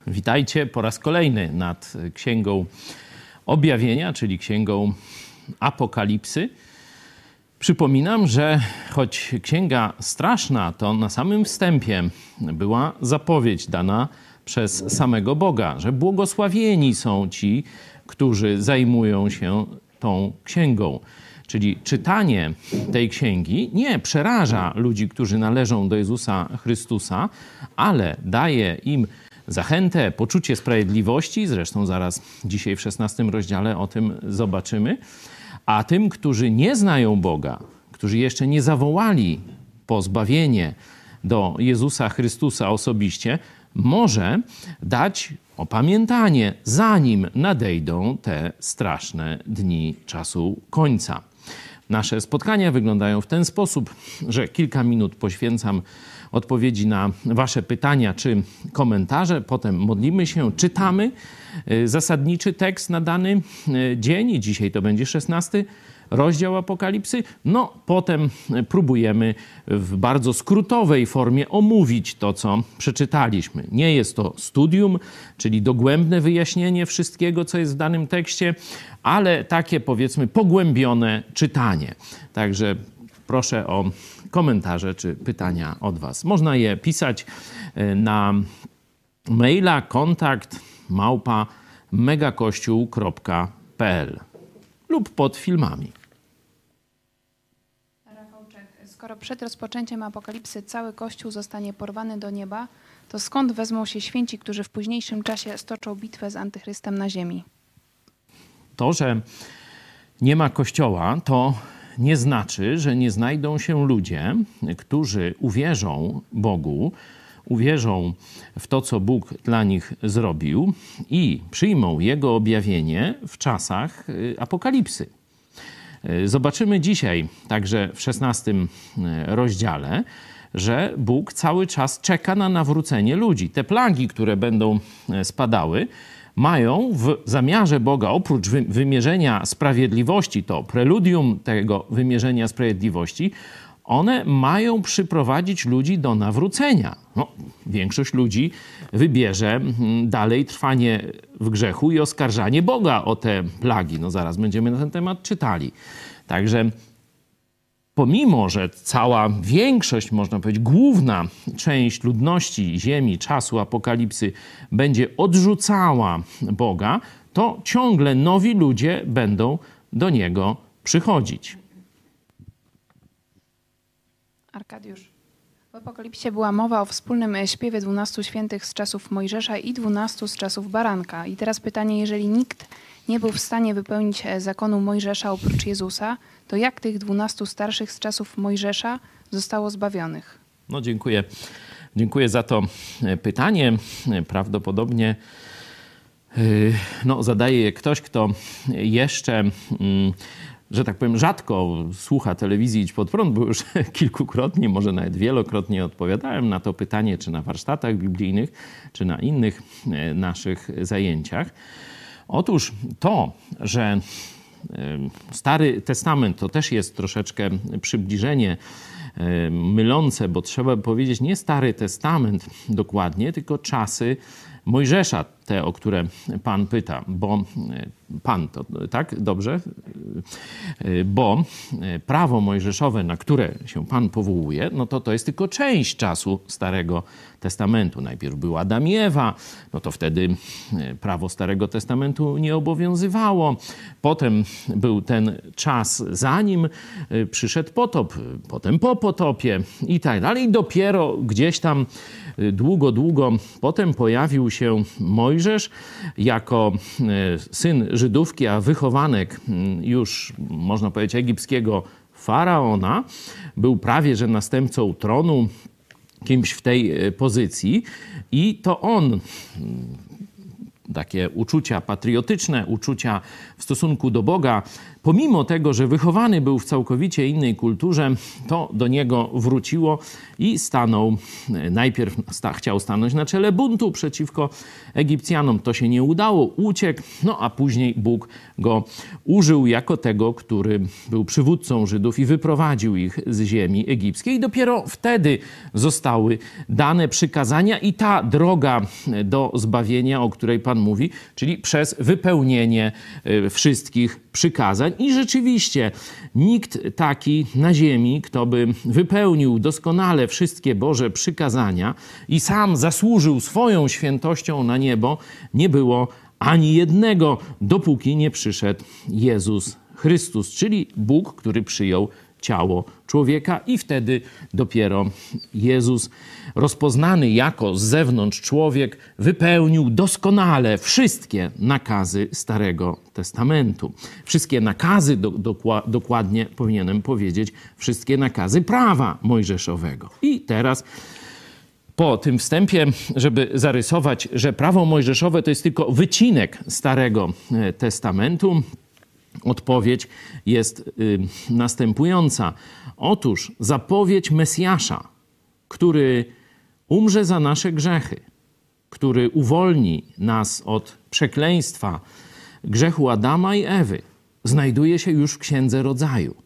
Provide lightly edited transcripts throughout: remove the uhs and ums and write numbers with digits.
Witajcie po raz kolejny nad Księgą Objawienia, czyli Księgą Apokalipsy. Przypominam, że choć księga straszna, to na samym wstępie była zapowiedź dana przez samego Boga, że błogosławieni są ci, którzy zajmują się tą księgą. Czyli czytanie tej księgi nie przeraża ludzi, którzy należą do Jezusa Chrystusa, ale daje im zachętę, poczucie sprawiedliwości. Zresztą zaraz dzisiaj w 16 rozdziale o tym zobaczymy. A tym, którzy nie znają Boga, którzy jeszcze nie zawołali po zbawienie do Jezusa Chrystusa osobiście, może dać opamiętanie, zanim nadejdą te straszne dni czasu końca. Nasze spotkania wyglądają w ten sposób, że kilka minut poświęcam odpowiedzi na wasze pytania czy komentarze. Potem modlimy się, czytamy zasadniczy tekst na dany dzień i dzisiaj to będzie 16 rozdział Apokalipsy. No, potem próbujemy w bardzo skrótowej formie omówić to, co przeczytaliśmy. Nie jest to studium, czyli dogłębne wyjaśnienie wszystkiego, co jest w danym tekście, ale takie, powiedzmy, pogłębione czytanie. Także proszę o komentarze czy pytania od was. Można je pisać na maila kontakt@megakościół.pl lub pod filmami. Rafał Czech. Skoro przed rozpoczęciem apokalipsy cały Kościół zostanie porwany do nieba, to skąd wezmą się święci, którzy w późniejszym czasie stoczą bitwę z Antychrystem na ziemi? To, że nie ma Kościoła, to nie znaczy, że nie znajdą się ludzie, którzy uwierzą Bogu, uwierzą w to, co Bóg dla nich zrobił i przyjmą Jego objawienie w czasach apokalipsy. Zobaczymy dzisiaj, także w 16 rozdziale, że Bóg cały czas czeka na nawrócenie ludzi. Te plagi, które będą spadały, mają w zamiarze Boga, oprócz wymierzenia sprawiedliwości, to preludium tego wymierzenia sprawiedliwości, one mają przyprowadzić ludzi do nawrócenia. No, większość ludzi wybierze dalej trwanie w grzechu i oskarżanie Boga o te plagi. No zaraz będziemy na ten temat czytali. Także pomimo, że cała większość, można powiedzieć, główna część ludności ziemi, czasu apokalipsy będzie odrzucała Boga, to ciągle nowi ludzie będą do Niego przychodzić. Arkadiusz. W Apokalipsie była mowa o wspólnym śpiewie 12 świętych z czasów Mojżesza i 12 z czasów Baranka. I teraz pytanie, jeżeli nikt nie był w stanie wypełnić zakonu Mojżesza oprócz Jezusa, to jak tych 12 starszych z czasów Mojżesza zostało zbawionych? No dziękuję. Dziękuję za to pytanie. Prawdopodobnie zadaje je ktoś, kto jeszcze, że tak powiem, rzadko słucha telewizji Idź Pod Prąd, bo już kilkukrotnie, może nawet wielokrotnie odpowiadałem na to pytanie, czy na warsztatach biblijnych, czy na innych naszych zajęciach. Otóż to, że Stary Testament to też jest troszeczkę przybliżenie mylące, bo trzeba by powiedzieć nie Stary Testament dokładnie, tylko czasy Mojżesza, te, o które Pan pyta, bo Pan to, tak? Dobrze? Bo prawo mojżeszowe, na które się Pan powołuje, no to jest tylko część czasu Starego Testamentu. Najpierw był Adam i Ewa, no to wtedy prawo Starego Testamentu nie obowiązywało. Potem był ten czas, zanim przyszedł potop, potem po potopie i tak dalej. I dopiero gdzieś tam długo potem pojawił się Mojżesz jako syn Żydówki, a wychowanek już, można powiedzieć, egipskiego faraona. Był prawie że następcą tronu, kimś w tej pozycji i to on takie uczucia patriotyczne, uczucia w stosunku do Boga pomimo tego, że wychowany był w całkowicie innej kulturze, to do niego wróciło i najpierw chciał stanąć na czele buntu przeciwko Egipcjanom. To się nie udało, uciekł, a później Bóg go użył jako tego, który był przywódcą Żydów i wyprowadził ich z ziemi egipskiej. I dopiero wtedy zostały dane przykazania i ta droga do zbawienia, o której Pan mówi, czyli przez wypełnienie wszystkich przykazań. I rzeczywiście nikt taki na ziemi, kto by wypełnił doskonale wszystkie Boże przykazania i sam zasłużył swoją świętością na niebo, nie było ani jednego, dopóki nie przyszedł Jezus Chrystus, czyli Bóg, który przyjął ciało człowieka i wtedy dopiero Jezus, rozpoznany jako z zewnątrz człowiek, wypełnił doskonale wszystkie nakazy Starego Testamentu. Wszystkie nakazy, dokładnie powinienem powiedzieć, wszystkie nakazy prawa mojżeszowego. I teraz po tym wstępie, żeby zarysować, że prawo mojżeszowe to jest tylko wycinek Starego Testamentu, odpowiedź jest następująca. Otóż zapowiedź Mesjasza, który umrze za nasze grzechy, który uwolni nas od przekleństwa grzechu Adama i Ewy, znajduje się już w Księdze Rodzaju.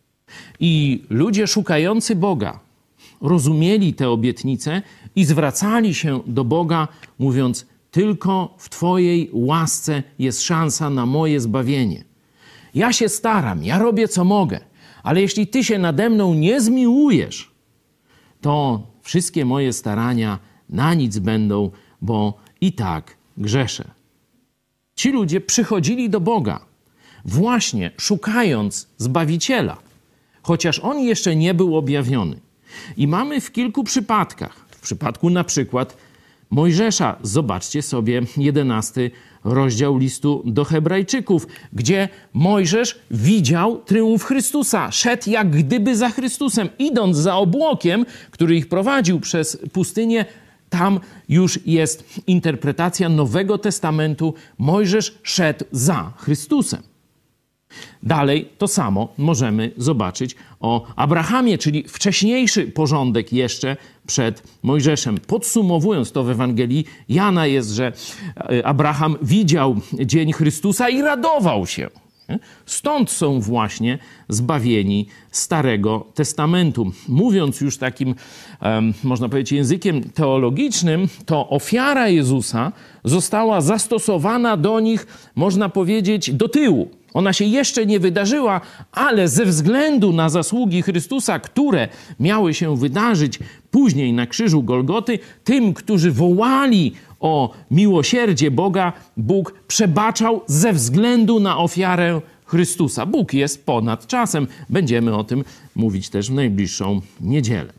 I ludzie szukający Boga rozumieli te obietnice i zwracali się do Boga, mówiąc: tylko w Twojej łasce jest szansa na moje zbawienie. Ja się staram, ja robię co mogę, ale jeśli Ty się nade mną nie zmiłujesz, to wszystkie moje starania na nic będą, bo i tak grzeszę. Ci ludzie przychodzili do Boga właśnie szukając Zbawiciela, chociaż On jeszcze nie był objawiony. I mamy w kilku przypadkach, w przypadku na przykład Mojżesza, zobaczcie sobie 11 rozdział listu do Hebrajczyków, gdzie Mojżesz widział tryumf Chrystusa. Szedł jak gdyby za Chrystusem. Idąc za obłokiem, który ich prowadził przez pustynię, tam już jest interpretacja Nowego Testamentu. Mojżesz szedł za Chrystusem. Dalej to samo możemy zobaczyć o Abrahamie, czyli wcześniejszy porządek jeszcze przed Mojżeszem. Podsumowując to w Ewangelii Jana jest, że Abraham widział dzień Chrystusa i radował się. Stąd są właśnie zbawieni Starego Testamentu. Mówiąc już takim, można powiedzieć, językiem teologicznym, to ofiara Jezusa została zastosowana do nich, można powiedzieć, do tyłu. Ona się jeszcze nie wydarzyła, ale ze względu na zasługi Chrystusa, które miały się wydarzyć później na krzyżu Golgoty, tym, którzy wołali o miłosierdzie Boga, Bóg przebaczał ze względu na ofiarę Chrystusa. Bóg jest ponad czasem. Będziemy o tym mówić też w najbliższą niedzielę.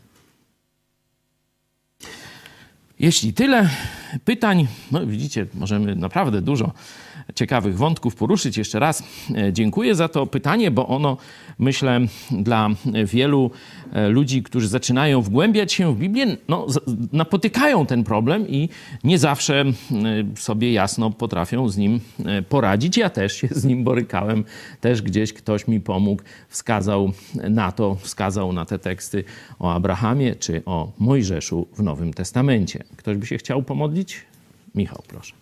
Jeśli tyle pytań, widzicie, możemy naprawdę dużo ciekawych wątków poruszyć. Jeszcze raz dziękuję za to pytanie, bo ono, myślę, dla wielu ludzi, którzy zaczynają wgłębiać się w Biblię, napotykają ten problem i nie zawsze sobie jasno potrafią z nim poradzić. Ja też się z nim borykałem. Też gdzieś ktoś mi pomógł, wskazał na te teksty o Abrahamie czy o Mojżeszu w Nowym Testamencie. Ktoś by się chciał pomodlić? Michał, proszę.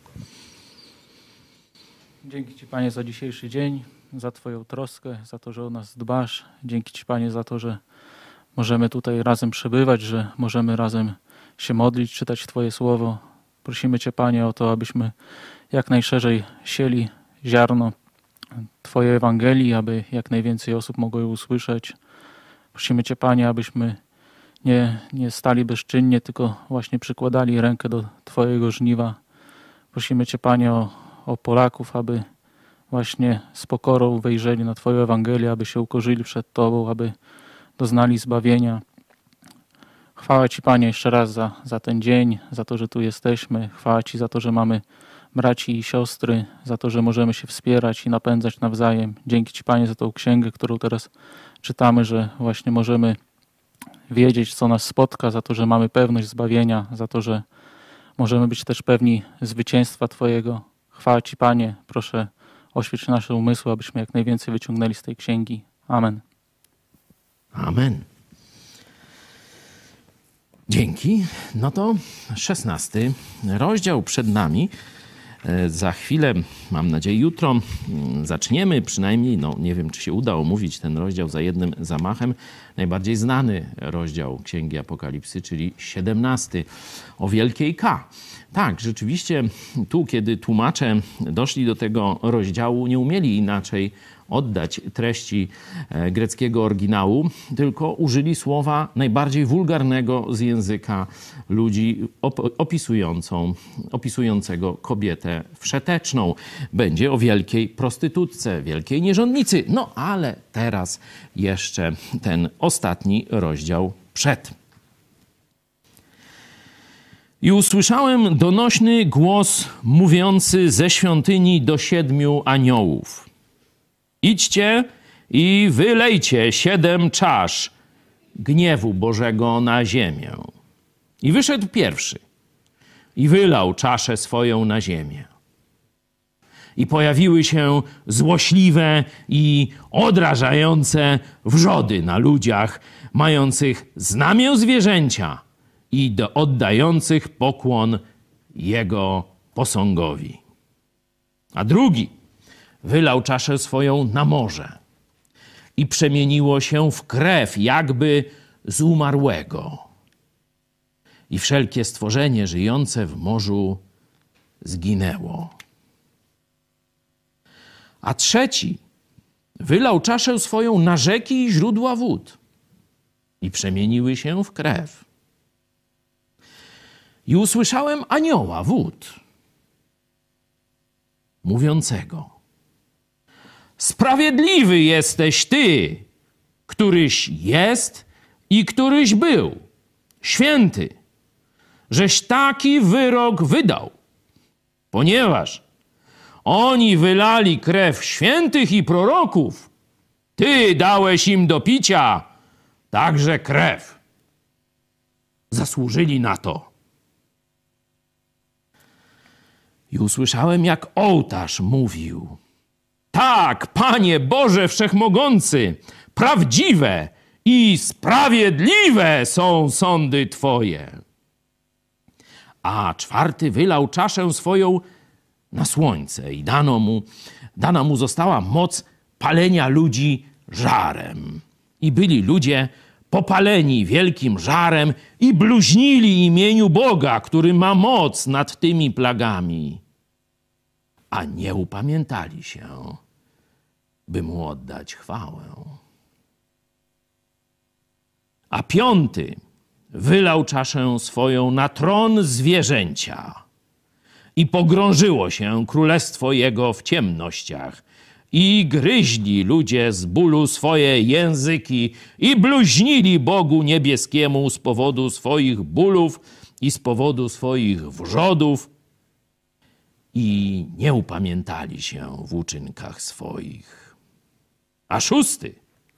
Dzięki Ci, Panie, za dzisiejszy dzień, za Twoją troskę, za to, że o nas dbasz. Dzięki Ci, Panie, za to, że możemy tutaj razem przebywać, że możemy razem się modlić, czytać Twoje słowo. Prosimy Cię, Panie, o to, abyśmy jak najszerzej sieli ziarno Twojej Ewangelii, aby jak najwięcej osób mogło ją usłyszeć. Prosimy Cię, Panie, abyśmy nie stali bezczynnie, tylko właśnie przykładali rękę do Twojego żniwa. Prosimy Cię, Panie, o Polaków, aby właśnie z pokorą wejrzeli na Twoją Ewangelię, aby się ukorzyli przed Tobą, aby doznali zbawienia. Chwała Ci, Panie, jeszcze raz za ten dzień, za to, że tu jesteśmy. Chwała Ci za to, że mamy braci i siostry, za to, że możemy się wspierać i napędzać nawzajem. Dzięki Ci, Panie, za tą księgę, którą teraz czytamy, że właśnie możemy wiedzieć, co nas spotka, za to, że mamy pewność zbawienia, za to, że możemy być też pewni zwycięstwa Twojego. Chwała Ci, Panie, proszę oświeć nasze umysły, abyśmy jak najwięcej wyciągnęli z tej księgi. Amen. Amen. Dzięki. No to 16 rozdział przed nami. Za chwilę, mam nadzieję jutro, zaczniemy przynajmniej, no nie wiem, czy się uda omówić ten rozdział za jednym zamachem, najbardziej znany rozdział Księgi Apokalipsy, czyli 17 o Wielkiej K. Tak, rzeczywiście tu, kiedy tłumacze doszli do tego rozdziału, nie umieli inaczej oddać treści greckiego oryginału, tylko użyli słowa najbardziej wulgarnego z języka ludzi opisującego kobietę wszeteczną. Będzie o wielkiej prostytutce, wielkiej nierządnicy. No ale teraz jeszcze ten ostatni rozdział przed. I usłyszałem donośny głos mówiący ze świątyni do 7 aniołów. Idźcie i wylejcie 7 czasz gniewu Bożego na ziemię. I wyszedł pierwszy i wylał czaszę swoją na ziemię. I pojawiły się złośliwe i odrażające wrzody na ludziach, mających znamię zwierzęcia i oddających pokłon jego posągowi. A drugi wylał czaszę swoją na morze i przemieniło się w krew jakby z umarłego. I wszelkie stworzenie żyjące w morzu zginęło. A trzeci wylał czaszę swoją na rzeki i źródła wód i przemieniły się w krew. I usłyszałem anioła wód, mówiącego: Sprawiedliwy jesteś Ty, któryś jest i któryś był, święty, żeś taki wyrok wydał, ponieważ oni wylali krew świętych i proroków, Ty dałeś im do picia także krew. Zasłużyli na to. I usłyszałem, jak ołtarz mówił: Tak, Panie Boże Wszechmogący, prawdziwe i sprawiedliwe są sądy Twoje. A czwarty wylał czaszę swoją na słońce i dana mu została moc palenia ludzi żarem. I byli ludzie popaleni wielkim żarem i bluźnili imieniu Boga, który ma moc nad tymi plagami. A nie upamiętali się, by mu oddać chwałę. A piąty wylał czaszę swoją na tron zwierzęcia i pogrążyło się królestwo jego w ciemnościach i gryźli ludzie z bólu swoje języki i bluźnili Bogu niebieskiemu z powodu swoich bólów i z powodu swoich wrzodów i nie upamiętali się w uczynkach swoich. A szósty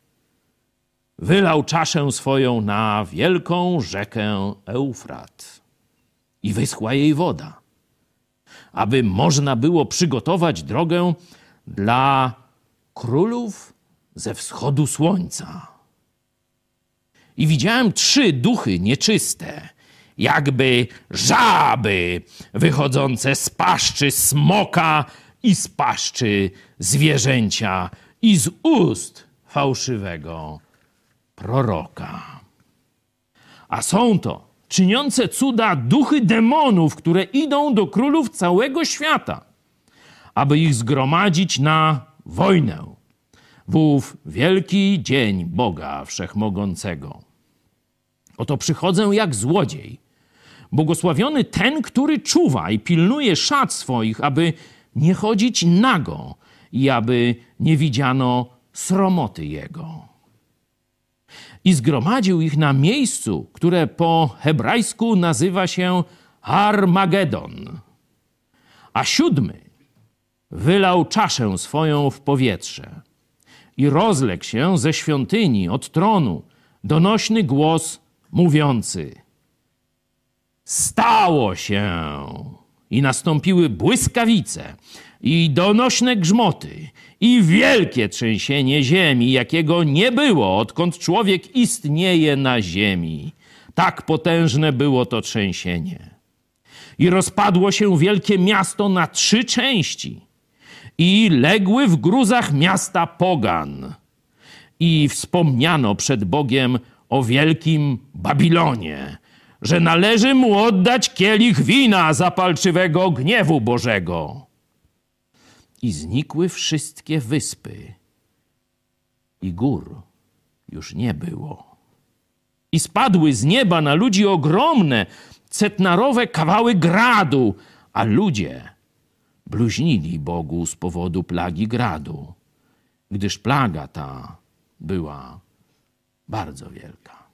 wylał czaszę swoją na wielką rzekę Eufrat i wyschła jej woda, aby można było przygotować drogę dla królów ze wschodu słońca. I widziałem 3 duchy nieczyste, jakby żaby wychodzące z paszczy smoka i z paszczy zwierzęcia i z ust fałszywego proroka. A są to czyniące cuda duchy demonów, które idą do królów całego świata, aby ich zgromadzić na wojnę w ów wielki dzień Boga Wszechmogącego. Oto przychodzę jak złodziej. Błogosławiony ten, który czuwa i pilnuje szat swoich, aby nie chodzić nago i aby nie widziano sromoty jego. I zgromadził ich na miejscu, które po hebrajsku nazywa się Armagedon. A 7 wylał czaszę swoją w powietrze i rozległ się ze świątyni od tronu donośny głos mówiący: Stało się! I nastąpiły błyskawice i donośne grzmoty, i wielkie trzęsienie ziemi, jakiego nie było, odkąd człowiek istnieje na ziemi. Tak potężne było to trzęsienie. I rozpadło się wielkie miasto na 3 części. I legły w gruzach miasta pogan. I wspomniano przed Bogiem o wielkim Babilonie, że należy mu oddać kielich wina zapalczywego gniewu Bożego. I znikły wszystkie wyspy, i gór już nie było. I spadły z nieba na ludzi ogromne, centnarowe kawały gradu, a ludzie bluźnili Bogu z powodu plagi gradu, gdyż plaga ta była bardzo wielka.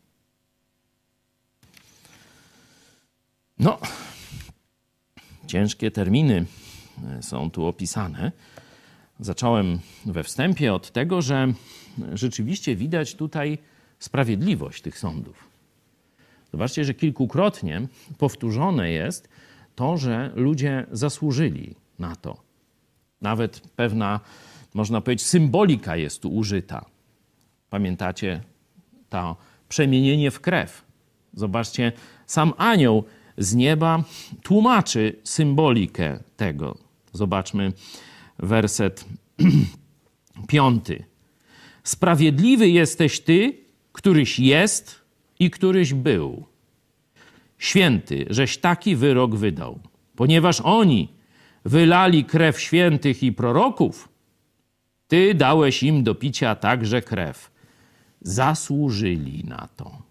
No, ciężkie terminy są tu opisane. Zacząłem we wstępie od tego, że rzeczywiście widać tutaj sprawiedliwość tych sądów. Zobaczcie, że kilkukrotnie powtórzone jest to, że ludzie zasłużyli na to. Nawet pewna, można powiedzieć, symbolika jest tu użyta. Pamiętacie to przemienienie w krew? Zobaczcie, sam anioł z nieba tłumaczy symbolikę tego. Zobaczmy werset 5. Sprawiedliwy jesteś Ty, któryś jest i któryś był. Święty, żeś taki wyrok wydał. Ponieważ oni wylali krew świętych i proroków, Ty dałeś im do picia także krew. Zasłużyli na to.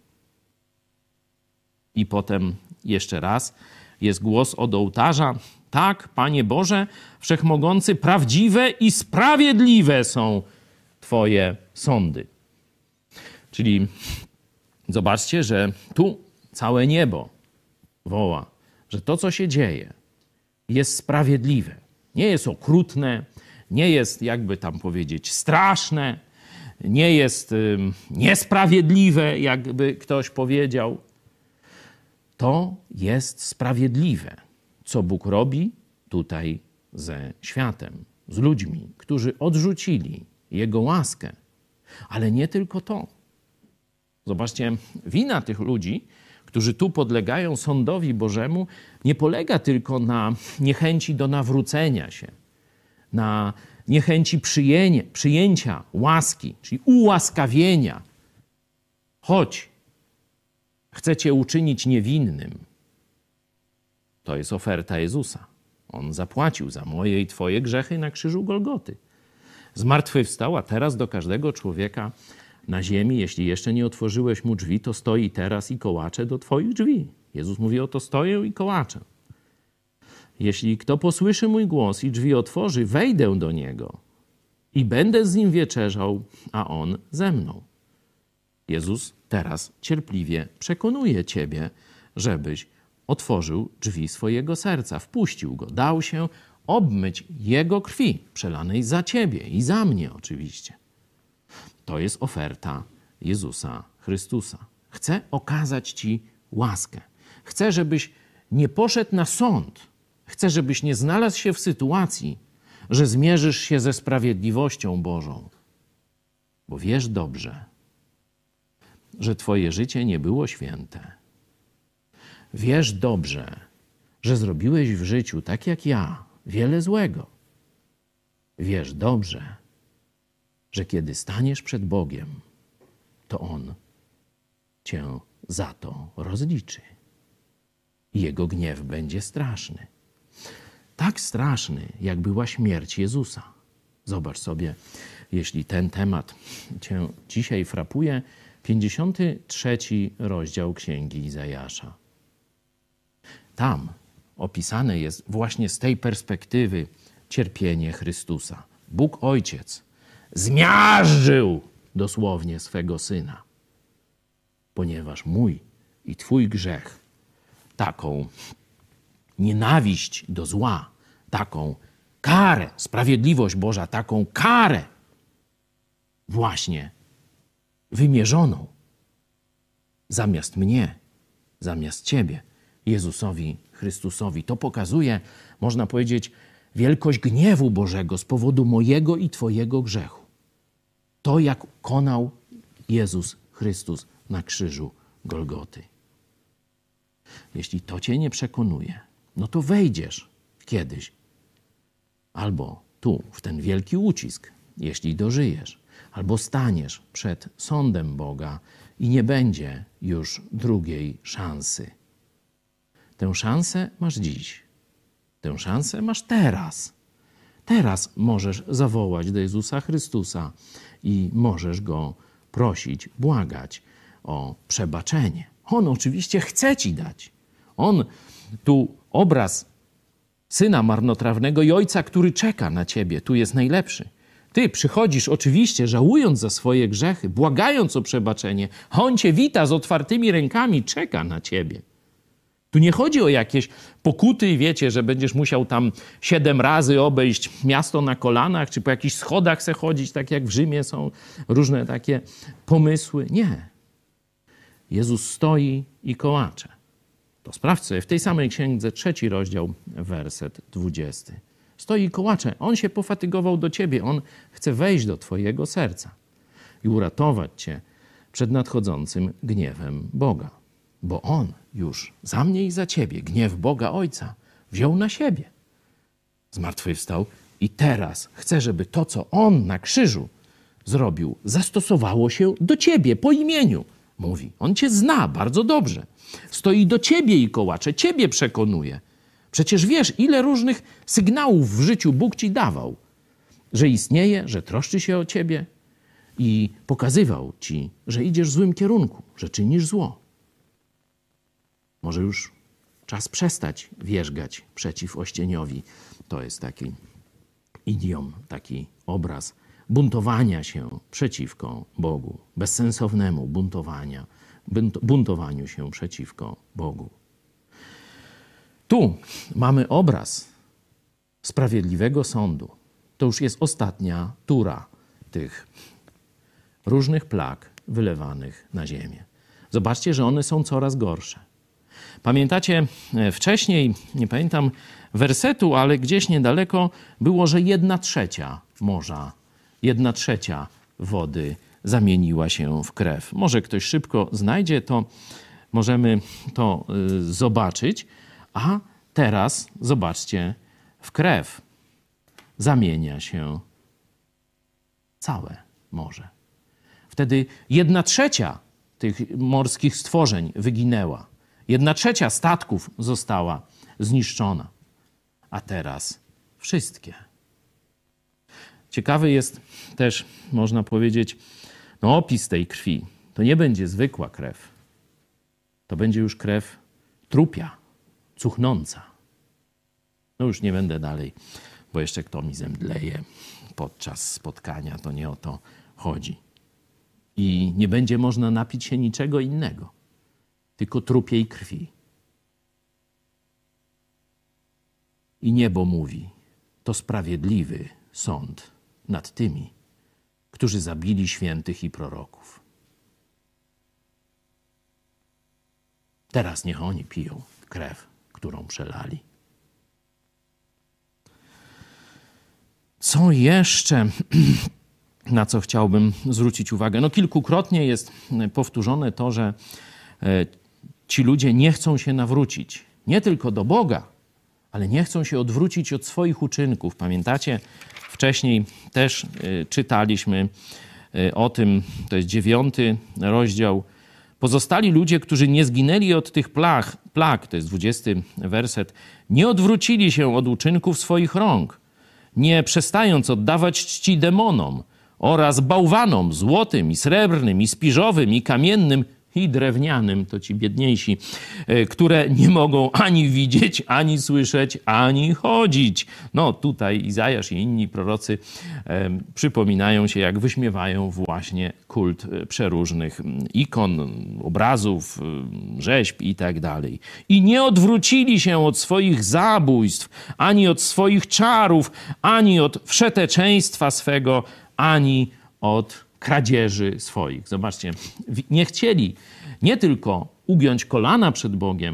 I potem jeszcze raz jest głos od ołtarza. Tak, Panie Boże, Wszechmogący, prawdziwe i sprawiedliwe są Twoje sądy. Czyli zobaczcie, że tu całe niebo woła, że to, co się dzieje, jest sprawiedliwe. Nie jest okrutne, nie jest, jakby tam powiedzieć, straszne, nie jest niesprawiedliwe, jakby ktoś powiedział. To jest sprawiedliwe, co Bóg robi tutaj ze światem, z ludźmi, którzy odrzucili Jego łaskę. Ale nie tylko to. Zobaczcie, wina tych ludzi, którzy tu podlegają sądowi Bożemu, nie polega tylko na niechęci do nawrócenia się, na niechęci przyjęcia łaski, czyli ułaskawienia. Choć chcecie uczynić niewinnym, to jest oferta Jezusa. On zapłacił za moje i twoje grzechy na krzyżu Golgoty. Zmartwychwstał, a teraz do każdego człowieka na ziemi, jeśli jeszcze nie otworzyłeś mu drzwi, to stoi teraz i kołacze do twoich drzwi. Jezus mówi, oto stoję i kołaczę. Jeśli kto posłyszy mój głos i drzwi otworzy, wejdę do niego i będę z nim wieczerzał, a on ze mną. Jezus teraz cierpliwie przekonuje ciebie, żebyś otworzył drzwi swojego serca, wpuścił go, dał się obmyć jego krwi, przelanej za ciebie i za mnie oczywiście. To jest oferta Jezusa Chrystusa. Chce okazać ci łaskę. Chce, żebyś nie poszedł na sąd. Chce, żebyś nie znalazł się w sytuacji, że zmierzysz się ze sprawiedliwością Bożą. Bo wiesz dobrze, że twoje życie nie było święte. Wiesz dobrze, że zrobiłeś w życiu, tak jak ja, wiele złego. Wiesz dobrze, że kiedy staniesz przed Bogiem, to On cię za to rozliczy. I Jego gniew będzie straszny. Tak straszny, jak była śmierć Jezusa. Zobacz sobie, jeśli ten temat cię dzisiaj frapuje, 53 rozdział Księgi Izajasza. Tam opisane jest właśnie z tej perspektywy cierpienie Chrystusa. Bóg Ojciec zmiażdżył dosłownie swego Syna, ponieważ mój i twój grzech, taką nienawiść do zła, taką karę, sprawiedliwość Boża, taką karę właśnie wymierzoną zamiast mnie, zamiast ciebie, Jezusowi Chrystusowi. To pokazuje, można powiedzieć, wielkość gniewu Bożego z powodu mojego i twojego grzechu. To, jak konał Jezus Chrystus na krzyżu Golgoty. Jeśli to cię nie przekonuje, no to wejdziesz kiedyś albo tu, w ten wielki ucisk, jeśli dożyjesz, albo staniesz przed sądem Boga i nie będzie już drugiej szansy. Tę szansę masz dziś. Tę szansę masz teraz. Teraz możesz zawołać do Jezusa Chrystusa i możesz Go prosić, błagać o przebaczenie. On oczywiście chce ci dać. On, tu obraz syna marnotrawnego i ojca, który czeka na ciebie, tu jest najlepszy. Ty przychodzisz oczywiście żałując za swoje grzechy, błagając o przebaczenie. On cię wita z otwartymi rękami, czeka na ciebie. Tu nie chodzi o jakieś pokuty i wiecie, że będziesz musiał tam 7 razy obejść miasto na kolanach, czy po jakichś schodach se chodzić, tak jak w Rzymie są różne takie pomysły. Nie. Jezus stoi i kołacze. To sprawdź sobie w tej samej księdze, 3 rozdział, werset 20. Stoi i kołacze. On się pofatygował do ciebie. On chce wejść do twojego serca i uratować cię przed nadchodzącym gniewem Boga. Bo On już za mnie i za ciebie gniew Boga Ojca wziął na siebie. Zmartwychwstał i teraz chce, żeby to, co On na krzyżu zrobił, zastosowało się do ciebie po imieniu. Mówi, On cię zna bardzo dobrze. Stoi do ciebie i kołacze, ciebie przekonuje. Przecież wiesz, ile różnych sygnałów w życiu Bóg ci dawał, że istnieje, że troszczy się o ciebie i pokazywał ci, że idziesz w złym kierunku, że czynisz zło. Może już czas przestać wierzgać przeciw ościeniowi. To jest taki idiom, taki obraz buntowania się przeciwko Bogu, bezsensownemu buntowaniu się przeciwko Bogu. Tu mamy obraz sprawiedliwego sądu. To już jest ostatnia tura tych różnych plag wylewanych na ziemię. Zobaczcie, że one są coraz gorsze. Pamiętacie wcześniej, nie pamiętam wersetu, ale gdzieś niedaleko było, że 1/3 morza, 1/3 wody zamieniła się w krew. Może ktoś szybko znajdzie to, możemy to zobaczyć. A teraz zobaczcie, w krew zamienia się całe morze. Wtedy 1/3 tych morskich stworzeń wyginęła. 1/3 statków została zniszczona. A teraz wszystkie. Ciekawy jest też, można powiedzieć, opis tej krwi. To nie będzie zwykła krew. To będzie już krew trupia, cuchnąca. Już nie będę dalej, bo jeszcze kto mi zemdleje podczas spotkania, to nie o to chodzi. I nie będzie można napić się niczego innego, tylko trupiej krwi. I niebo mówi, to sprawiedliwy sąd nad tymi, którzy zabili świętych i proroków. Teraz niech oni piją krew, którą przelali. Co jeszcze, na co chciałbym zwrócić uwagę? Kilkukrotnie jest powtórzone to, że ci ludzie nie chcą się nawrócić. Nie tylko do Boga, ale nie chcą się odwrócić od swoich uczynków. Pamiętacie? Wcześniej też czytaliśmy o tym, to jest 9 rozdział. Pozostali ludzie, którzy nie zginęli od tych plag, to jest 20 werset, nie odwrócili się od uczynków swoich rąk, nie przestając oddawać czci demonom oraz bałwanom złotym i srebrnym i spiżowym i kamiennym i drewnianym, to ci biedniejsi, które nie mogą ani widzieć, ani słyszeć, ani chodzić. Tutaj Izajasz i inni prorocy przypominają się, jak wyśmiewają właśnie kult przeróżnych ikon, obrazów, rzeźb i tak dalej. I nie odwrócili się od swoich zabójstw, ani od swoich czarów, ani od wszeteczeństwa swego, ani od kradzieży swoich. Zobaczcie, nie chcieli nie tylko ugiąć kolana przed Bogiem,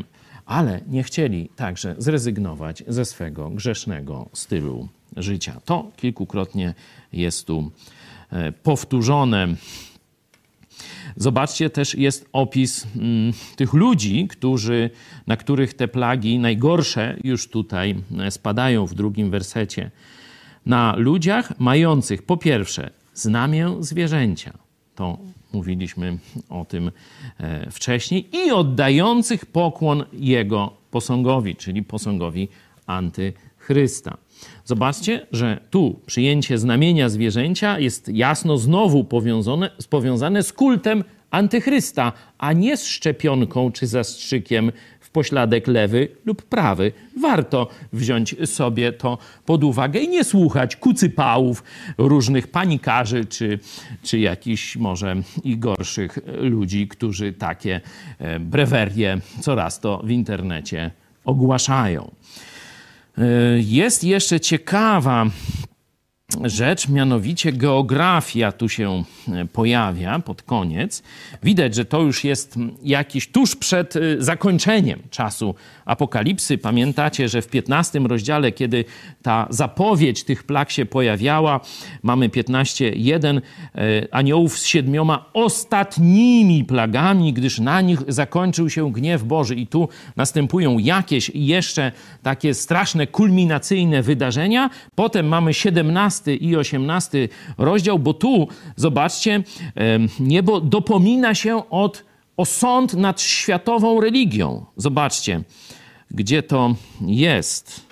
ale nie chcieli także zrezygnować ze swego grzesznego stylu życia. To kilkukrotnie jest tu powtórzone. Zobaczcie, też jest opis tych ludzi, na których te plagi najgorsze już tutaj spadają w 2 wersecie. Na ludziach mających po pierwsze znamię zwierzęcia, to mówiliśmy o tym wcześniej, i oddających pokłon jego posągowi, czyli posągowi antychrysta. Zobaczcie, że tu przyjęcie znamienia zwierzęcia jest jasno znowu powiązane z kultem antychrysta, a nie z szczepionką czy zastrzykiem w pośladek lewy lub prawy. Warto wziąć sobie to pod uwagę i nie słuchać kucypałów, różnych panikarzy czy jakichś może i gorszych ludzi, którzy takie brewerie coraz to w internecie ogłaszają. Jest jeszcze ciekawa rzecz, mianowicie geografia tu się pojawia pod koniec. Widać, że to już jest jakiś tuż przed zakończeniem czasu Apokalipsy. Pamiętacie, że w 15 rozdziale, kiedy ta zapowiedź tych plag się pojawiała, mamy 15:1, aniołów z 7 ostatnimi plagami, gdyż na nich zakończył się gniew Boży. I tu następują jakieś jeszcze takie straszne, kulminacyjne wydarzenia. Potem mamy 17 i 18 rozdział, bo tu, zobaczcie, niebo dopomina się o sąd nad światową religią. Zobaczcie, gdzie to jest.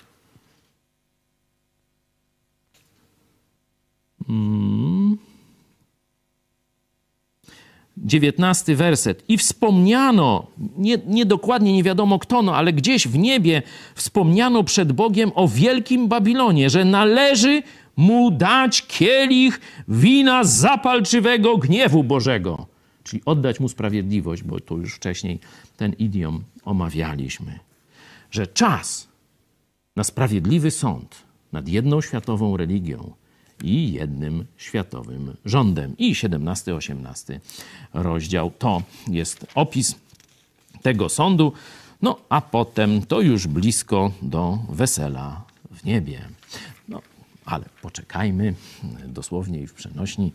19 werset. I wspomniano, nie dokładnie nie wiadomo kto, no ale gdzieś w niebie wspomniano przed Bogiem o wielkim Babilonie, że należy mu dać kielich wina zapalczywego gniewu Bożego. Czyli oddać mu sprawiedliwość, bo tu już wcześniej ten idiom omawialiśmy. Że czas na sprawiedliwy sąd nad jedną światową religią i jednym światowym rządem. I 17-18 rozdział to jest opis tego sądu. No a potem to już blisko do wesela w niebie. No ale poczekajmy, dosłownie i w przenośni.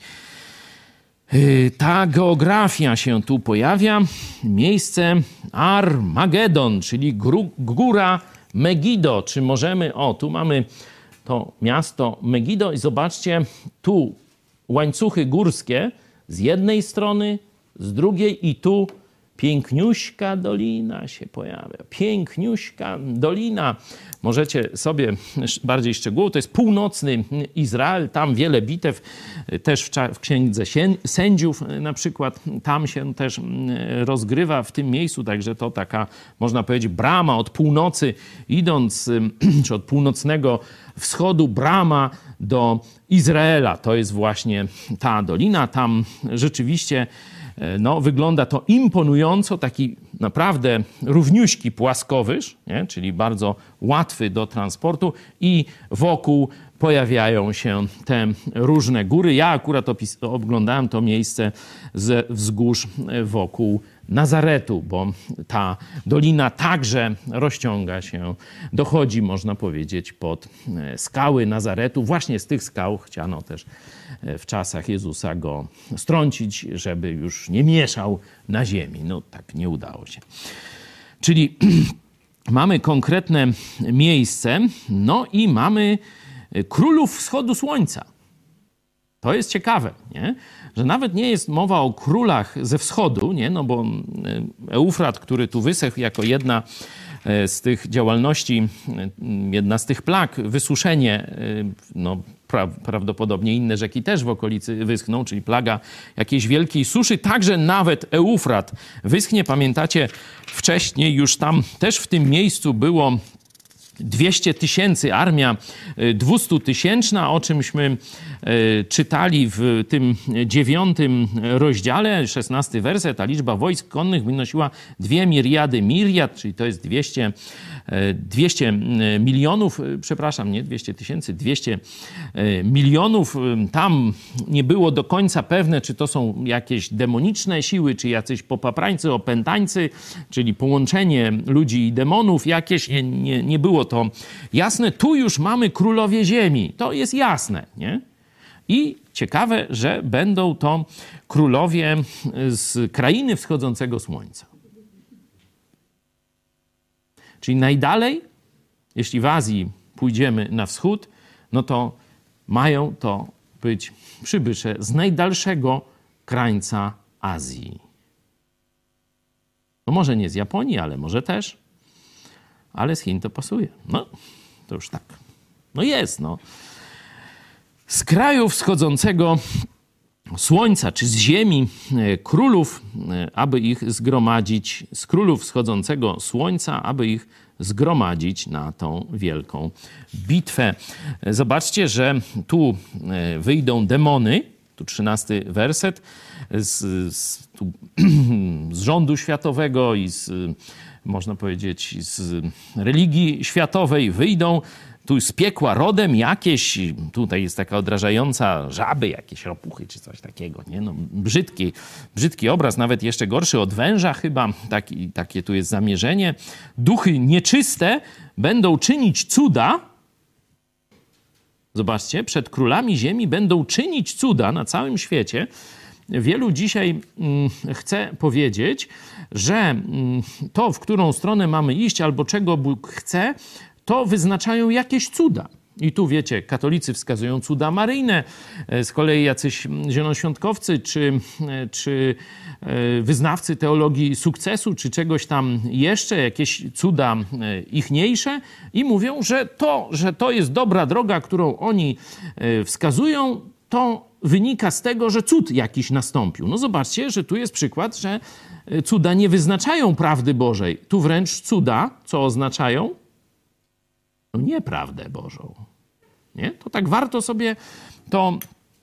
Ta geografia się tu pojawia. Miejsce Armagedon, czyli góra Megido. Czy możemy... tu mamy to miasto Megido i zobaczcie, tu łańcuchy górskie z jednej strony, z drugiej i tu piękniuśka dolina się pojawia. Piękniuśka dolina. Możecie sobie bardziej szczegółowo, to jest północny Izrael, tam wiele bitew, też w Księdze Sędziów na przykład, tam się też rozgrywa w tym miejscu, także to taka, można powiedzieć, brama od północy idąc, czy od północnego wschodu, brama do Izraela. To jest właśnie ta dolina, tam rzeczywiście wygląda to imponująco, taki naprawdę równiuśki płaskowyż, nie? Czyli bardzo łatwy do transportu i wokół pojawiają się te różne góry. Ja akurat oglądałem to miejsce ze wzgórz wokół Nazaretu, bo ta dolina także rozciąga się, dochodzi, można powiedzieć, pod skały Nazaretu. Właśnie z tych skał chciano też w czasach Jezusa go strącić, żeby już nie mieszał na ziemi. No tak nie udało się. Czyli mamy konkretne miejsce, no i mamy królów wschodu słońca. To jest ciekawe, nie? Że nawet nie jest mowa o królach ze wschodu, nie? No bo Eufrat, który tu wysechł jako jedna z tych działalności, jedna z tych plag, wysuszenie, prawdopodobnie inne rzeki też w okolicy wyschną, czyli plaga jakiejś wielkiej suszy. Także nawet Eufrat wyschnie. Pamiętacie, wcześniej już tam też w tym miejscu było 200 000, armia 200-tysięczna, o czymśmy czytali w tym 9 rozdziale, 16 werset. Ta liczba wojsk konnych wynosiła 2 miriady miriad, czyli to jest 200 200 milionów, przepraszam, nie 200 tysięcy, 200 milionów. Tam nie było do końca pewne, czy to są jakieś demoniczne siły, czy jacyś popaprańcy, opętańcy, czyli połączenie ludzi i demonów jakieś. Nie było to jasne. Tu już mamy królowie ziemi. To jest jasne, nie? I ciekawe, że będą to królowie z krainy wschodzącego słońca. Czyli najdalej, jeśli w Azji pójdziemy na wschód, no to mają to być przybysze z najdalszego krańca Azji. No może nie z Japonii, ale może też. Ale z Chin to pasuje. No, to już tak. No jest, no. Z kraju wschodzącego słońca, czy z ziemi królów, aby ich zgromadzić, z królów wschodzącego słońca, aby ich zgromadzić na tą wielką bitwę. Zobaczcie, że wyjdą demony, tu 13 werset, z rządu światowego i można powiedzieć, z religii światowej wyjdą tu z piekła rodem jakieś, tutaj jest taka odrażająca żaby, jakieś ropuchy czy coś takiego, nie? No, brzydki obraz, nawet jeszcze gorszy od węża chyba, takie tu jest zamierzenie. Duchy nieczyste będą czynić cuda, zobaczcie, przed królami ziemi będą czynić cuda na całym świecie. Wielu dzisiaj chce powiedzieć, że to, w którą stronę mamy iść albo czego Bóg chce, to wyznaczają jakieś cuda. I tu wiecie, katolicy wskazują cuda maryjne, z kolei jacyś zielonoświątkowcy czy wyznawcy teologii sukcesu, czy czegoś tam jeszcze, jakieś cuda ichniejsze i mówią, że to jest dobra droga, którą oni wskazują, to wynika z tego, że cud jakiś nastąpił. No zobaczcie, że tu jest przykład, że cuda nie wyznaczają prawdy Bożej. Tu wręcz cuda, co oznaczają? No nieprawdę Bożą. Nie? To tak warto sobie to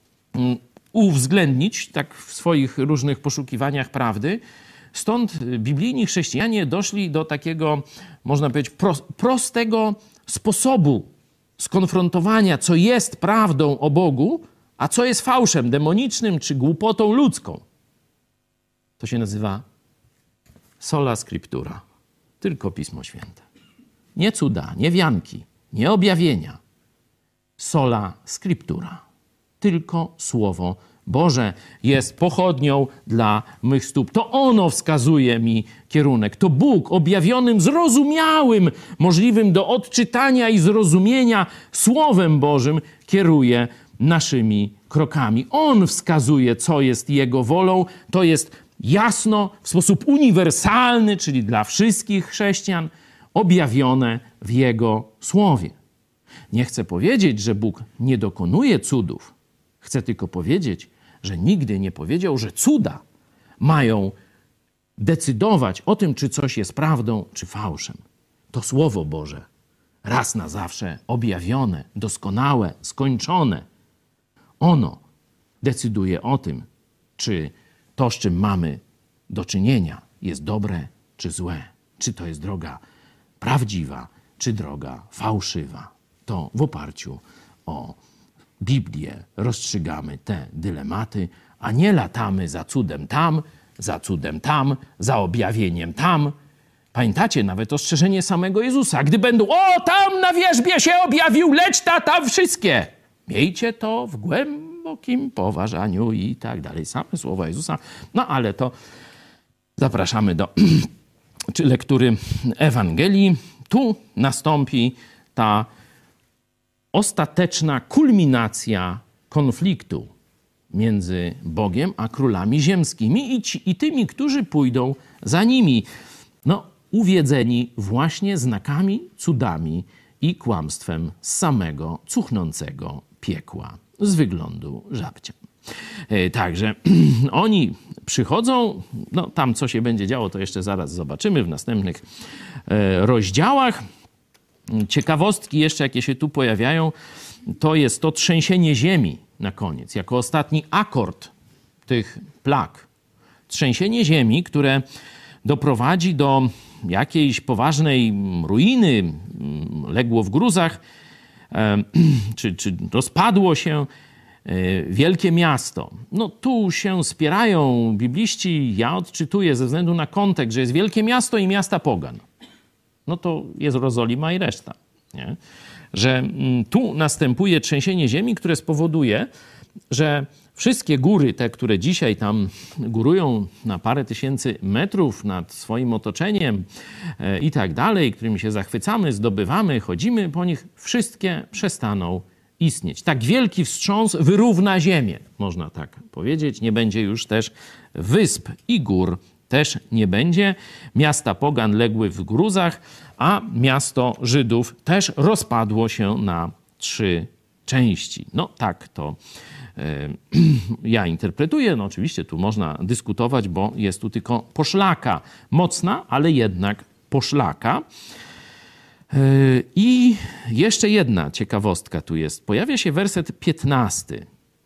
uwzględnić tak w swoich różnych poszukiwaniach prawdy. Stąd biblijni chrześcijanie doszli do takiego, można powiedzieć, prostego sposobu skonfrontowania, co jest prawdą o Bogu, a co jest fałszem demonicznym czy głupotą ludzką. To się nazywa sola scriptura. Tylko Pismo Święte. Nie cuda, nie wianki, nie objawienia. Sola scriptura. Tylko Słowo Boże jest pochodnią dla mych stóp. To ono wskazuje mi kierunek. To Bóg objawionym, zrozumiałym, możliwym do odczytania i zrozumienia Słowem Bożym kieruje naszymi krokami. On wskazuje, co jest Jego wolą. To jest jasno, w sposób uniwersalny, czyli dla wszystkich chrześcijan, objawione w Jego Słowie. Nie chcę powiedzieć, że Bóg nie dokonuje cudów. Chcę tylko powiedzieć, że nigdy nie powiedział, że cuda mają decydować o tym, czy coś jest prawdą, czy fałszem. To Słowo Boże, raz na zawsze objawione, doskonałe, skończone. Ono decyduje o tym, czy to, z czym mamy do czynienia, jest dobre, czy złe. Czy to jest droga prawdziwa, czy droga fałszywa. To w oparciu o Biblię rozstrzygamy te dylematy, a nie latamy za cudem tam, za objawieniem tam. Pamiętacie nawet ostrzeżenie samego Jezusa. Gdy będą, tam na wierzbie się objawił, leć tam wszystkie. Miejcie to w głębokim poważaniu i tak dalej. Same słowa Jezusa. No ale to zapraszamy do lektury Ewangelii. Tu nastąpi ta ostateczna kulminacja konfliktu między Bogiem a królami ziemskimi i tymi, którzy pójdą za nimi. No, uwiedzeni właśnie znakami, cudami i kłamstwem z samego cuchnącego piekła z wyglądu żabcia. Także oni przychodzą, no tam co się będzie działo, to jeszcze zaraz zobaczymy w następnych rozdziałach. Ciekawostki jeszcze, jakie się tu pojawiają, to jest to trzęsienie ziemi na koniec, jako ostatni akord tych plag. Trzęsienie ziemi, które doprowadzi do jakiejś poważnej ruiny, legło w gruzach, czy rozpadło się wielkie miasto. No tu się spierają bibliści, ja odczytuję ze względu na kontekst, że jest wielkie miasto i miasta pogan. No to jest Jerozolima i reszta. Nie? Że tu następuje trzęsienie ziemi, które spowoduje, że wszystkie góry, te, które dzisiaj tam górują na parę tysięcy metrów nad swoim otoczeniem i tak dalej, którymi się zachwycamy, zdobywamy, chodzimy po nich, wszystkie przestaną istnieć. Tak wielki wstrząs wyrówna ziemię, można tak powiedzieć. Nie będzie już też wysp i gór też nie będzie. Miasta pogan legły w gruzach, a miasto Żydów też rozpadło się na 3 części. No tak to ja interpretuję. No oczywiście tu można dyskutować, bo jest tu tylko poszlaka mocna, ale jednak poszlaka. I jeszcze jedna ciekawostka tu jest. Pojawia się werset 15.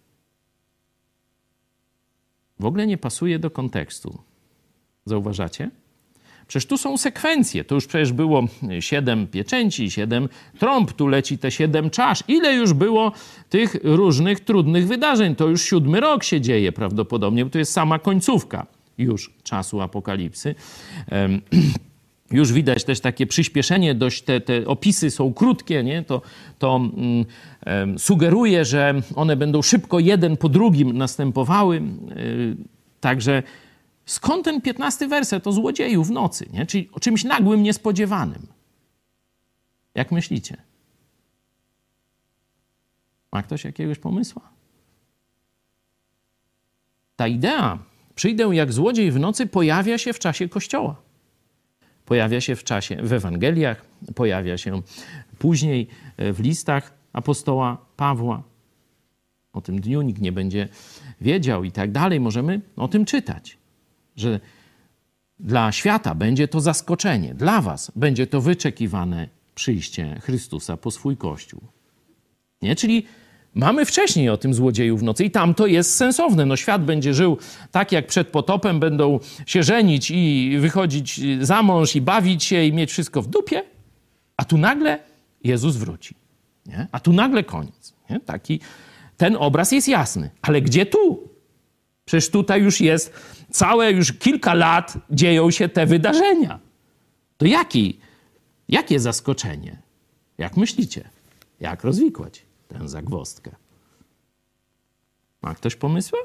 W ogóle nie pasuje do kontekstu. Zauważacie? Przecież tu są sekwencje. To już przecież było 7 pieczęci, 7 trąb, tu leci te 7 czasz. Ile już było tych różnych trudnych wydarzeń? To już 7 rok się dzieje prawdopodobnie, bo to jest sama końcówka już czasu apokalipsy. Już widać też takie przyspieszenie, dość te opisy są krótkie, nie? To sugeruje, że one będą szybko jeden po drugim następowały. Także skąd ten 15 werset o złodzieju w nocy, nie? Czyli o czymś nagłym, niespodziewanym. Jak myślicie? Ma ktoś jakiegoś pomysłu? Ta idea, przyjdę jak złodziej w nocy, pojawia się w czasie Kościoła. Pojawia się w Ewangeliach, pojawia się później w listach apostoła Pawła. O tym dniu nikt nie będzie wiedział i tak dalej. Możemy o tym czytać, że dla świata będzie to zaskoczenie, dla was będzie to wyczekiwane przyjście Chrystusa po swój Kościół. Nie? Czyli mamy wcześniej o tym złodzieju w nocy i tam to jest sensowne. No świat będzie żył tak jak przed potopem, będą się żenić i wychodzić za mąż i bawić się i mieć wszystko w dupie, a tu nagle Jezus wróci. Nie? A tu nagle koniec. Nie? Ten obraz jest jasny. Ale gdzie tu? Przecież tutaj już jest już kilka lat dzieją się te wydarzenia. To jakie zaskoczenie? Jak myślicie? Jak rozwikłać tę zagwozdkę? Ma ktoś pomysły?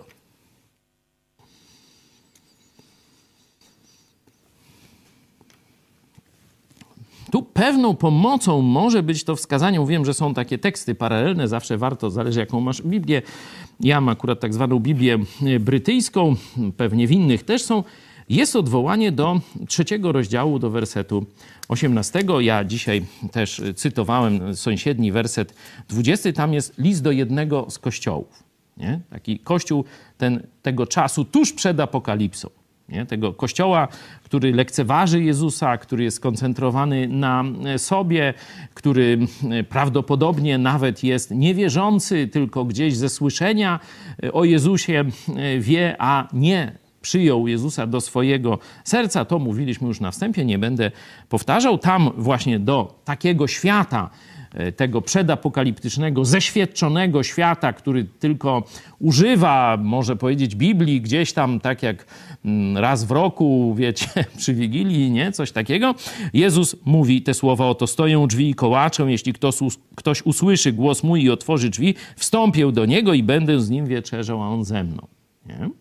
Tu pewną pomocą może być to wskazanie. Wiem, że są takie teksty paralelne, zawsze warto, zależy jaką masz Biblię. Ja mam akurat tak zwaną Biblię brytyjską, pewnie w innych też są. Jest odwołanie do 3 rozdziału, do wersetu 18. Ja dzisiaj też cytowałem sąsiedni werset 20. Tam jest list do jednego z kościołów. Nie? Taki kościół tego czasu tuż przed apokalipsą. Nie? Tego kościoła, który lekceważy Jezusa, który jest skoncentrowany na sobie, który prawdopodobnie nawet jest niewierzący, tylko gdzieś ze słyszenia o Jezusie wie, a nie przyjął Jezusa do swojego serca. To mówiliśmy już na wstępie, nie będę powtarzał. Tam właśnie do takiego świata, tego przedapokaliptycznego, zeświadczonego świata, który tylko używa, może powiedzieć, Biblii gdzieś tam, tak jak raz w roku, wiecie, przy Wigilii, nie? Coś takiego. Jezus mówi te słowa: oto stoję u drzwi i kołaczę, jeśli ktoś usłyszy głos mój i otworzy drzwi, wstąpię do niego i będę z nim wieczerzał, a on ze mną. Nie?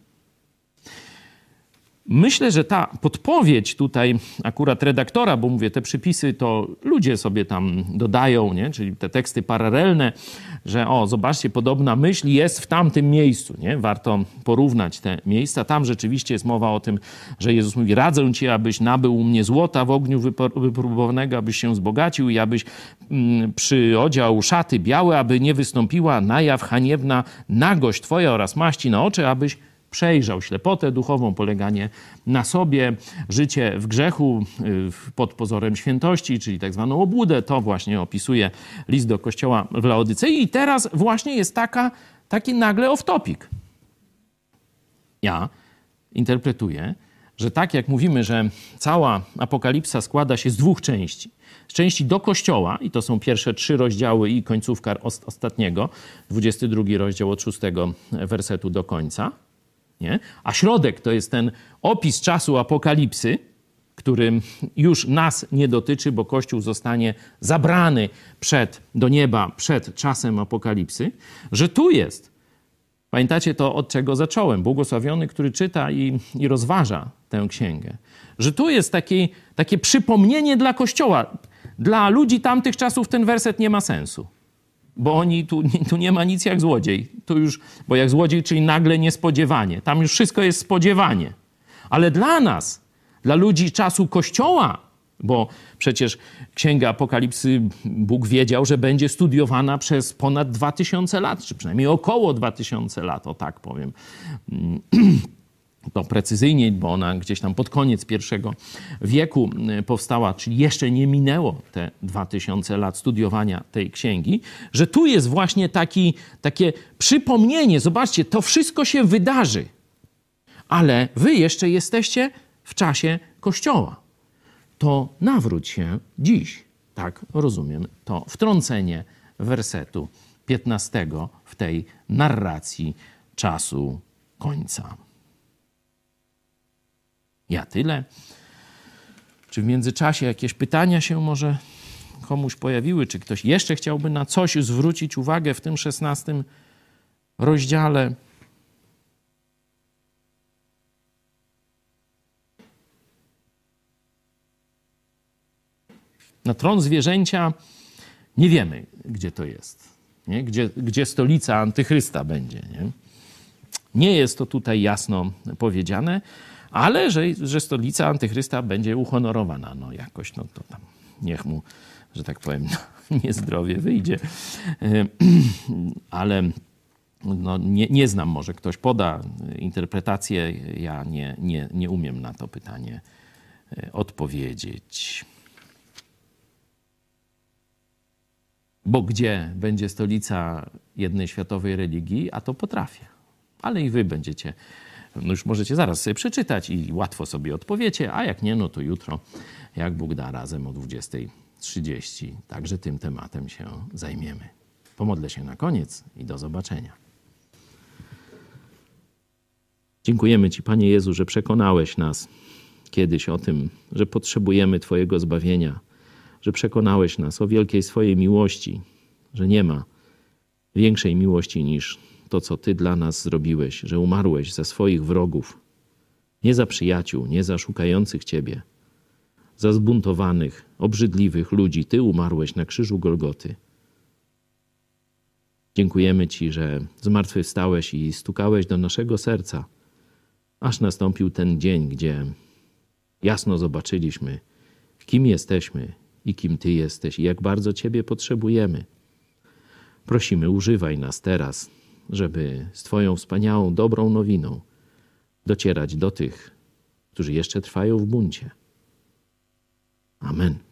Myślę, że ta podpowiedź tutaj akurat redaktora, bo mówię, te przypisy to ludzie sobie tam dodają, nie? Czyli te teksty paralelne, że zobaczcie, podobna myśl jest w tamtym miejscu. Nie? Warto porównać te miejsca. Tam rzeczywiście jest mowa o tym, że Jezus mówi: radzę ci, abyś nabył u mnie złota w ogniu wypróbowanego, abyś się wzbogacił i abyś przyodział szaty białe, aby nie wystąpiła na jaw haniebna nagość twoja oraz maści na oczy, abyś przejrzał ślepotę duchową, poleganie na sobie, życie w grzechu pod pozorem świętości, czyli tak zwaną obłudę. To właśnie opisuje list do kościoła w Laodycei. I teraz właśnie jest taki nagle off-topic. Ja interpretuję, że tak jak mówimy, że cała Apokalipsa składa się z dwóch części. Z części do Kościoła, i to są pierwsze 3 rozdziały i końcówka ostatniego, 22 rozdział od 6 wersetu do końca. Nie? A środek to jest ten opis czasu Apokalipsy, który już nas nie dotyczy, bo Kościół zostanie zabrany do nieba przed czasem Apokalipsy, że tu jest. Pamiętacie to, od czego zacząłem? Błogosławiony, który czyta i rozważa tę księgę. Że tu jest takie przypomnienie dla Kościoła. Dla ludzi tamtych czasów ten werset nie ma sensu. Bo tu nie ma nic jak złodziej. Bo jak złodziej, czyli nagle niespodziewanie. Tam już wszystko jest spodziewanie. Ale dla nas, dla ludzi czasu Kościoła, bo przecież Księga Apokalipsy Bóg wiedział, że będzie studiowana przez ponad 2000 lat, czy przynajmniej około 2000 lat, o tak powiem. To precyzyjnie, bo ona gdzieś tam pod koniec I wieku powstała, czyli jeszcze nie minęło te 2000 lat studiowania tej księgi, że tu jest właśnie takie przypomnienie. Zobaczcie, to wszystko się wydarzy, ale wy jeszcze jesteście w czasie Kościoła. To nawróć się dziś. Tak rozumiem to wtrącenie wersetu 15 w tej narracji czasu końca. Ja tyle. Czy w międzyczasie jakieś pytania się może komuś pojawiły? Czy ktoś jeszcze chciałby na coś zwrócić uwagę w tym 16 rozdziale? Na tron zwierzęcia nie wiemy, gdzie to jest. Nie? Gdzie stolica Antychrysta będzie. Nie jest to tutaj jasno powiedziane, ale że stolica Antychrysta będzie uhonorowana. No jakoś, no to tam niech mu, że tak powiem, niezdrowie wyjdzie. Ale no, nie znam, może ktoś poda interpretację. Ja nie umiem na to pytanie odpowiedzieć. Bo gdzie będzie stolica jednej światowej religii, a to potrafię. Ale i wy będziecie, no już możecie zaraz sobie przeczytać i łatwo sobie odpowiecie, a jak nie, no to jutro, jak Bóg da, razem o 20:30 także tym tematem się zajmiemy. Pomodlę się na koniec i do zobaczenia. Dziękujemy Ci, Panie Jezu, że przekonałeś nas kiedyś o tym, że potrzebujemy Twojego zbawienia, że przekonałeś nas o wielkiej swojej miłości, że nie ma większej miłości niż to, co Ty dla nas zrobiłeś, że umarłeś za swoich wrogów, nie za przyjaciół, nie za szukających Ciebie, za zbuntowanych, obrzydliwych ludzi. Ty umarłeś na krzyżu Golgoty. Dziękujemy Ci, że zmartwychwstałeś i stukałeś do naszego serca, aż nastąpił ten dzień, gdzie jasno zobaczyliśmy, kim jesteśmy i kim Ty jesteś i jak bardzo Ciebie potrzebujemy. Prosimy, używaj nas teraz, żeby z Twoją wspaniałą, dobrą nowiną docierać do tych, którzy jeszcze trwają w buncie. Amen.